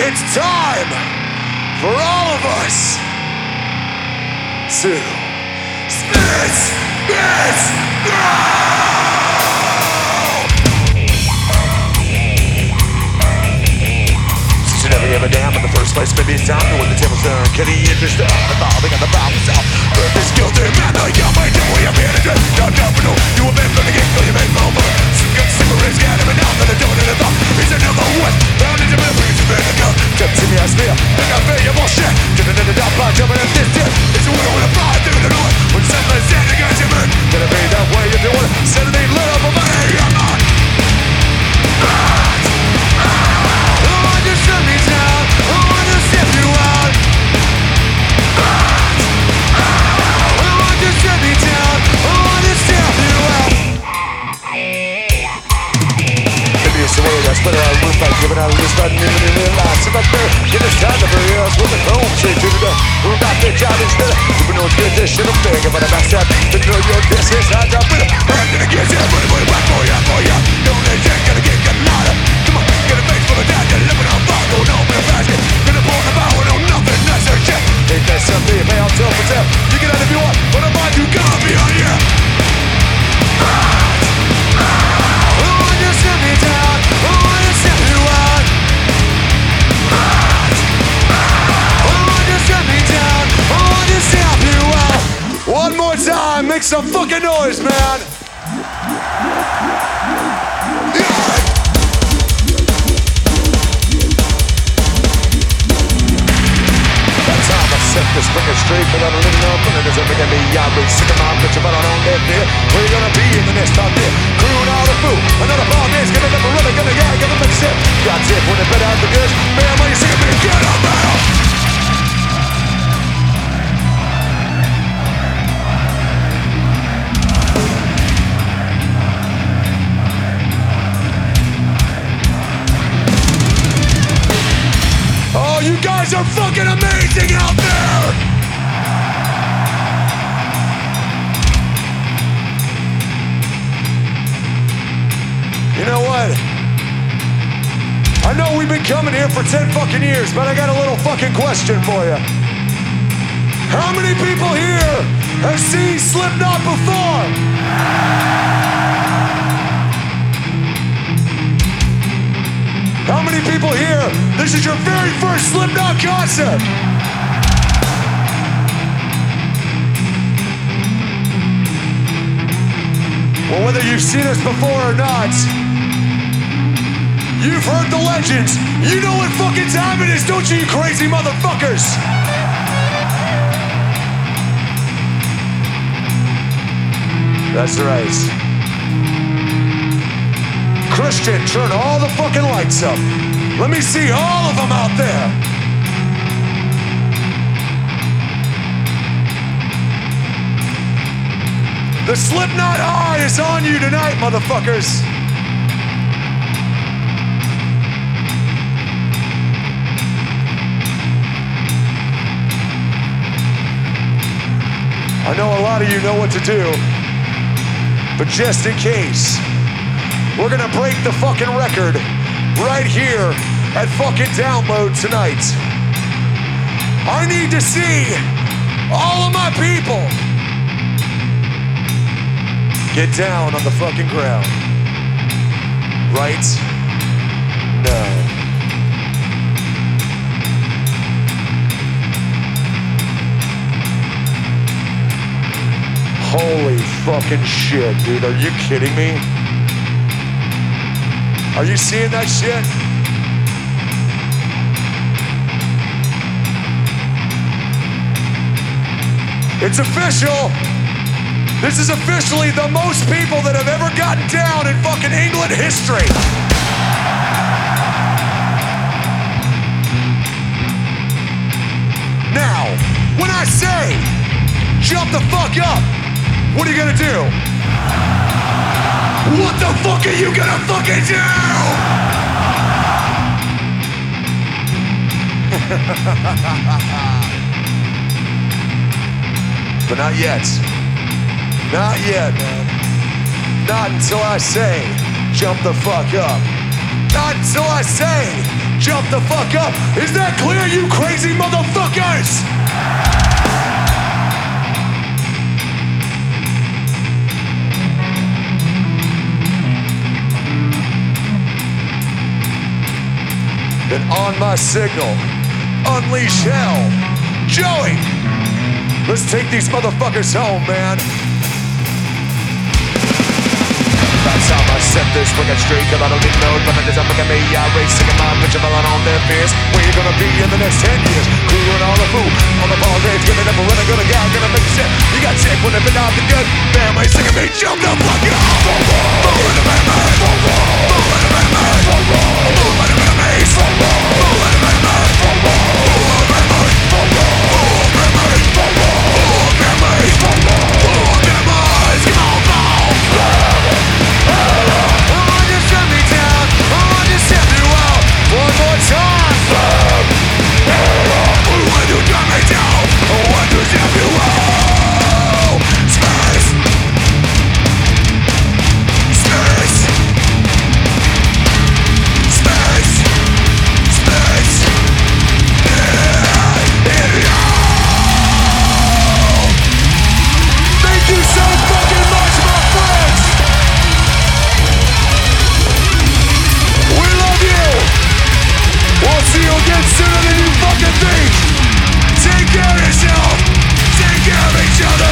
It's time for all of us to spit it Never gave a damn in the first place. Maybe it's time to when the tables turn. Can he interest evolving on the problem solve? Earth is guilty, man, I got my devil, you're managing. Not capital, you have been from the get-go, you made more. Some good cigarettes, got him, and now that I don't in a thought. He's another one, found in the memories of vinegar. Jump to me, I smear, think I feel your bullshit. Dipping in the dark by jumping at this tip. It's a winter when I fly through the north. When something's standing against your man. Gonna be that way if you want it. Instead of being lit up, I'm not. Just shut me down, I wanna step you out. I want you to shut me down, I wanna step you out. Maybe it's the way I split out of roof, I'm giving out of this button, even in real life. If I'm fair, get this time to bury us with a home straight to the door. We're about to job instead of you know it's good, this shit I'm thinking, but I'm backstab. To know your business, I drop it. I'm gonna get you, money, back for ya. Don't let that gonna get louder. Come on, get a face full of that, you're living on fire, going home in a basket. Gonna pour the power, no nothing, that's their shit. Ain't that something you may all tell for tell. You get out if you want, but I'm on you, gonna be on ya. I want you to set me down, I want to step you out. I want you to set me down, I want to step you out. One more time, make some fucking noise, man. Set this finger straight without a little no it doesn't make me yabby. Sick of my bitch about on that beer. Where you gonna be in the next time there? Crewing all the food. Another bomb is gonna never really gonna give them a sip. Got tip when it better out the goods. Man, when you see me, get up now. Oh, you guys are fucking amazing out there! You know what? I know we've been coming here for 10 fucking years, but I got a little fucking question for you. How many people here have seen Slipknot before? How many people here, this is your very first Slipknot concert? Well, whether you've seen us before or not, you've heard the legends. You know what fucking time it is, don't you crazy motherfuckers? That's right. Christian, turn all the fucking lights up. Let me see all of them out there. The Slipknot eye is on you tonight, motherfuckers. I know a lot of you know what to do, but just in case, we're gonna break the fucking record right here at fucking Download tonight. I need to see all of my people get down on the fucking ground right now. Holy fucking shit, dude. Are you kidding me? Are you seeing that shit? It's official. This is officially the most people that have ever gotten down in fucking England history. Now, when I say jump the fuck up, what are you gonna do? What the fuck are you gonna fucking do? But not yet. Not yet, man. Not until I say, jump the fuck up. Not until I say, Jump the fuck up. Is that clear, you crazy motherfuckers? And on my signal, unleash hell. Joey, let's take these motherfuckers home, man. That's how I set this fucking straight, cause I don't get no advantage. I'm looking at me, I race, singing my bitch, I'm on their fears. Where you gonna be in the next 10 years? Crewing all the food, on the ball grave, giving up a running, gonna go, gonna make shit. You got sick when it been out the good family, singing me, jump the fuck off. Moving to my mind, moving to my mind, moving to my maze, moving to my mind, moving to my mind, moving to my mind, moving to my mind, moving to my mind, come on, one more time. When you drop me down, when you drop me low. Space. Space. Space. Space. Thank you so fucking much, my friends. We love you. We'll see you again sooner than you fucking think. Take care of yourself. Take care of each other.